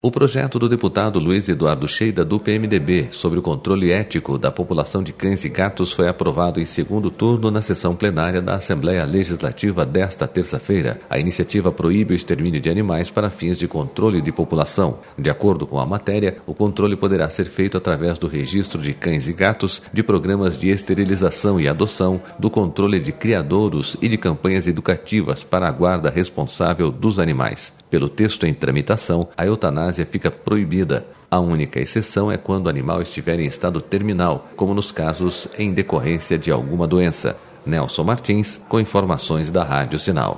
O projeto do deputado Luiz Eduardo Sheida, do PMDB, sobre o controle ético da população de cães e gatos foi aprovado em segundo turno na sessão plenária da Assembleia Legislativa desta terça-feira. A iniciativa proíbe o extermínio de animais para fins de controle de população. De acordo com a matéria, o controle poderá ser feito através do registro de cães e gatos, de programas de esterilização e adoção, do controle de criadouros e de campanhas educativas para a guarda responsável dos animais. Pelo texto em tramitação, a eutanásia fica proibida. A única exceção é quando o animal estiver em estado terminal, como nos casos em decorrência de alguma doença. Nelson Martins, com informações da Rádio Sinal.